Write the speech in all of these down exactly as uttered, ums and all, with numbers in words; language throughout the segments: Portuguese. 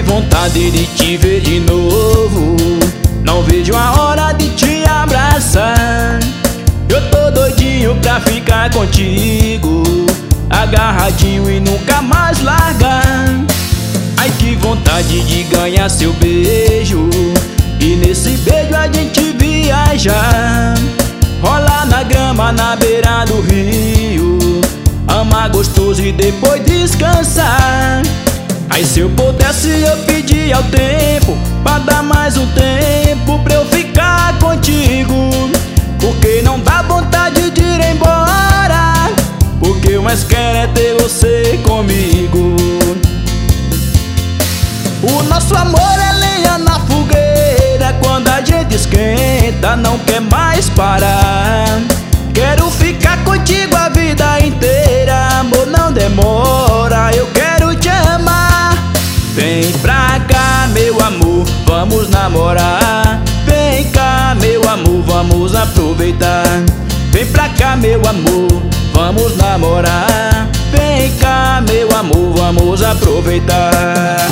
vontade de te ver de novo. Não vejo a hora de te abraçar. Eu tô doidinho pra ficar contigo, agarradinho e nunca mais largar. Ai, que vontade de ganhar seu beijo, e nesse beijo a gente viajar. Rolar na grama na beira do rio, amar gostoso e depois descansar. Ai, se eu pudesse eu pedia ao tempo pra dar mais um tempo pra eu ficar contigo, porque não dá vontade de ir embora, porque eu mais quero é ter você comigo. O nosso amor é lenha na fogueira, quando a gente esquenta não quer mais parar. Quero ficar contigo a vida inteira, amor, não demora, eu quero te amar. Vem pra cá, meu amor, vamos namorar. Vem cá, meu amor, vamos aproveitar. Vem pra cá, meu amor, vamos namorar. Vem cá, meu amor, vamos aproveitar.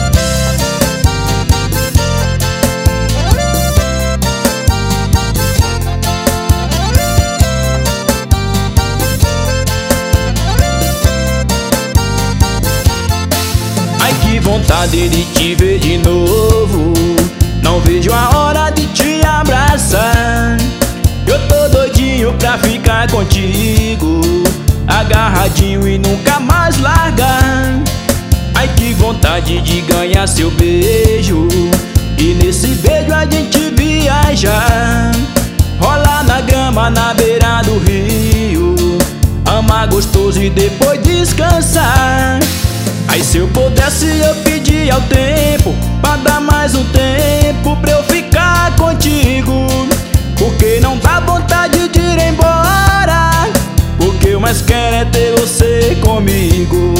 Ai, que vontade de te ver de novo. Não vejo a hora de te abraçar. Eu tô doidinho pra ficar contigo, agarradinho e nunca mais largar. Ai, que vontade de ganhar seu beijo, e nesse beijo a gente viajar. Rolar na grama na beira do rio, amar gostoso e depois descansar. Ai, se eu pudesse eu pedia ao tempo pra dar mais um tempo pra eu ficar contigo, porque não dá vontade de ir embora, porque eu mais quero é ter você comigo.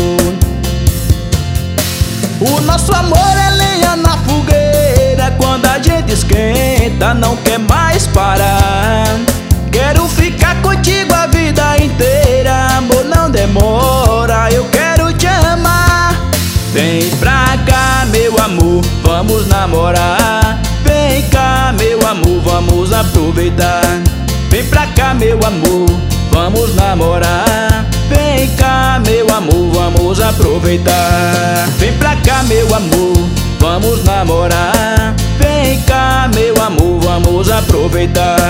O nosso amor é lenha na fogueira, quando a gente esquenta não quer mais parar. Quero ficar contigo a vida inteira, amor, não demora, eu quero te amar. Vem pra cá, meu amor, vamos namorar. Vem cá, meu amor, vamos aproveitar. Vem pra cá, meu amor, vamos namorar. Vem cá, meu amor, vamos aproveitar. Vem pra cá, meu amor, vamos namorar. Vem cá, meu amor, vamos aproveitar.